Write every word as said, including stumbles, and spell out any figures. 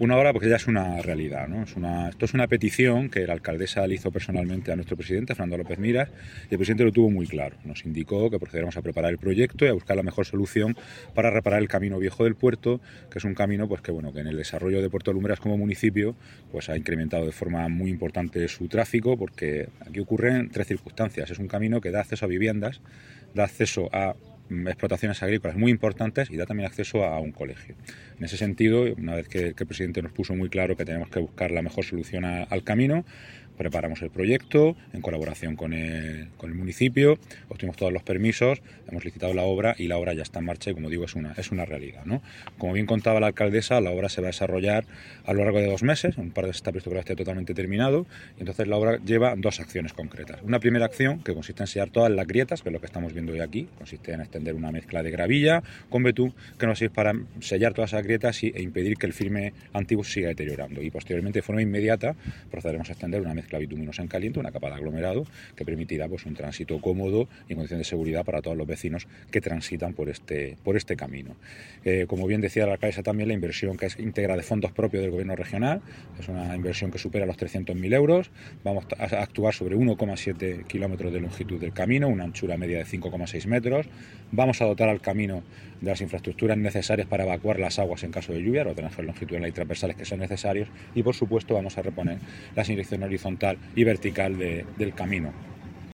Una obra porque ya es una realidad, ¿no? Es una, esto es una petición que la alcaldesa le hizo personalmente a nuestro presidente, Fernando López Miras, y el presidente lo tuvo muy claro. Nos indicó que procediéramos a preparar el proyecto y a buscar la mejor solución para reparar el camino viejo del puerto, que es un camino pues que bueno que en el desarrollo de Puerto Lumbreras como municipio pues ha incrementado de forma muy importante su tráfico, porque aquí ocurren tres circunstancias. Es un camino que da acceso a viviendas, da acceso a explotaciones agrícolas muy importantes y da también acceso a un colegio. En ese sentido, una vez que, que el presidente nos puso muy claro que tenemos que buscar la mejor solución a, al camino, preparamos el proyecto en colaboración con el, con el municipio, obtuvimos todos los permisos, hemos licitado la obra y la obra ya está en marcha y, como digo, es una, es una realidad, ¿no? Como bien contaba la alcaldesa, la obra se va a desarrollar a lo largo de dos meses, un par de está previsto que esté totalmente terminado, y entonces la obra lleva dos acciones concretas. Una primera acción que consiste en sellar todas las grietas, que es lo que estamos viendo hoy aquí, consiste en extender una mezcla de gravilla con betún que nos sirve para sellar todas esas grietas y, e impedir que el firme antiguo se siga deteriorando, y posteriormente de forma inmediata procederemos a extender una mezcla bituminosa en caliente, una capa de aglomerado que permitirá pues un tránsito cómodo y en condiciones de seguridad para todos los vecinos que transitan por este, por este camino. Eh, como bien decía la alcaldesa, también la inversión que es íntegra de fondos propios del gobierno regional, es una inversión que supera los trescientos mil euros, vamos a actuar sobre uno coma siete kilómetros de longitud del camino, una anchura media de cinco coma seis metros, vamos a dotar al camino de las infraestructuras necesarias para evacuar las aguas en caso de lluvia, los drenajes longitudinales y transversales que son necesarios, y por supuesto vamos a reponer la señalización horizontal y vertical de, del camino.